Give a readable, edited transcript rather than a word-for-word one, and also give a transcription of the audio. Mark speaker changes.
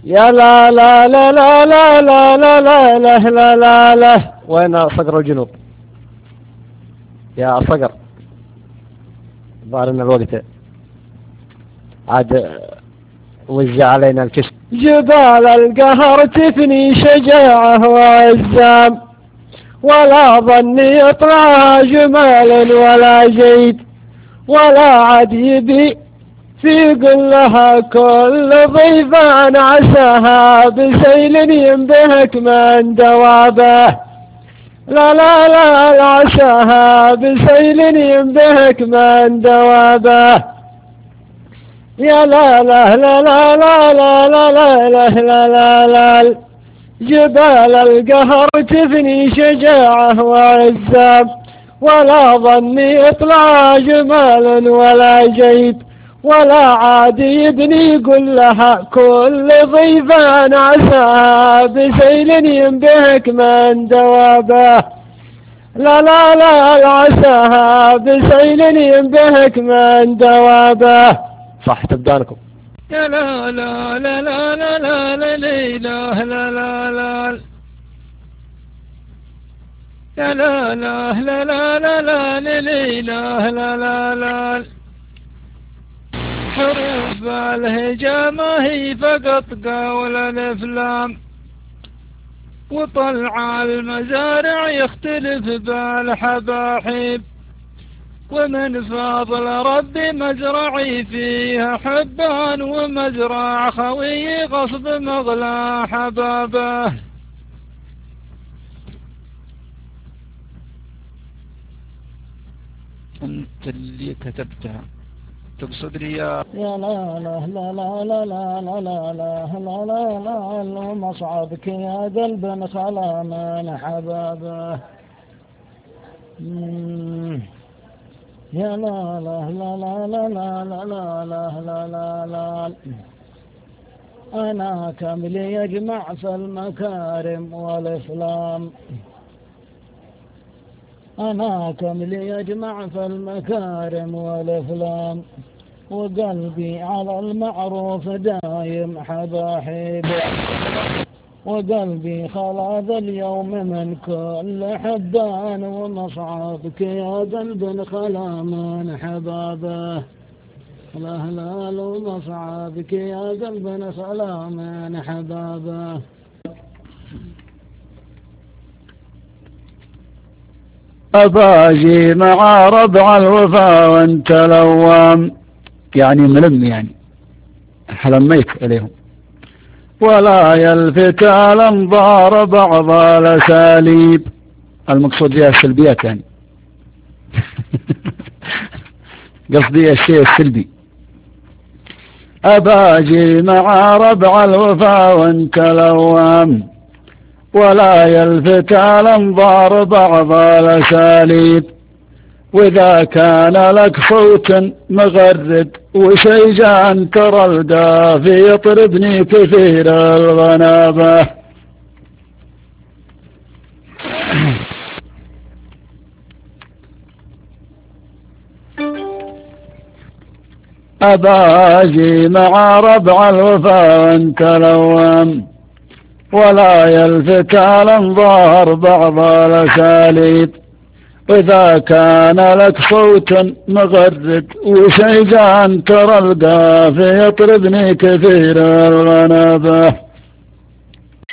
Speaker 1: يا لا لا لا لا لا لا لا لا لا لا لا لا. وين صقر الجنوب يا صقر؟ ظهر ان الوقت عاد وزع علينا الكشف. جبال القهر تفني شجاعه وعزام، ولا ظني يطلعها جمال ولا جيد، ولا عاد يبي في قلها كل ضيفان عساها بسيل ينبهك من دوابه. لا لا لا عساها بسيل ينبهك من دوابه. يا لا لا لا لا لا لا لا لا لا لا لا. جبال القهر تفني شجاعه وعزام، ولا ظني يطلع جمال ولا جيد، ولا عاد يبني يقول لها كل ضيفان عساها بسيل ينبهك من دوابه. لا لا لا عساها بسيل ينبهك من دوابه. صح تبدانكم.
Speaker 2: يا لا لا لا لا لا لا لا لا لا لا لا. يا لا لا لا لا لا لا لا لا لا لا. حروف الهجا ما هي فقط قول الافلام، وطلع المزارع يختلف بالحباحيب، ومن فضل ربي مزرعي فيها حبان، ومزرع خوي غصب مغلى حبابه. انت اللي كتبتها تقصد لي يا
Speaker 3: لا لا لا لا لا لا لا لا لا لا لا لا. مصعبك يا قلب خلا من حبابه. يا لا لا لا لا لا لا لا لا لا لا لا. أنا كمل يجمع في المكارم والإسلام، أنا كمل يجمع في المكارم والإفلام، وقلبي على المعروف دايم حباحيب، وقلبي خلاص اليوم من كل حبان، ومصعبك يا قلب خلا من حبابه. الأهلال ومصعبك يا قلب خلا من حبابه.
Speaker 4: أباجي مع ربع الوفا وانت لوام، يعني ملم يعني حلميت إليهم، ولا يلفت الانظار بعض الأساليب، المقصود فيها السلبيات يعني قصدي الشيء السلبي. أباجي مع ربع الوفا وانت لوام، ولا يلفت الانظار بعض الأساليب، وإذا كان لك صوت مغرد وشيجان ترى القافي يطربني كثير الغنابة. أباجي مع ربع الوفا وانت لوام، ولا يلفت الانظار بعض الأساليب، وإذا كان لك صوت مغرد وشيجان ترى القافي يطربني كثير الغنابة.